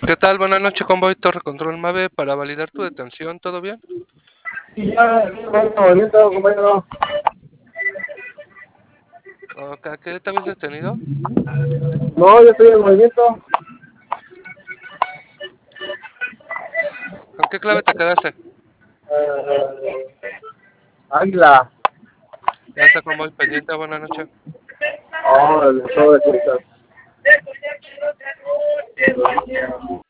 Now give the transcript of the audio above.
¿Qué tal? Buenas noches, Convoy Torre Control Mave para validar tu detención, ¿todo bien? Sí, ya, bueno, movimiento, compañero. Ok, ¿a qué te habías detenido? No, yo estoy en movimiento. ¿Con qué clave te quedaste? Águila. Ya está, Convoy pendiente, buenas noches. Oh, el show de cosas.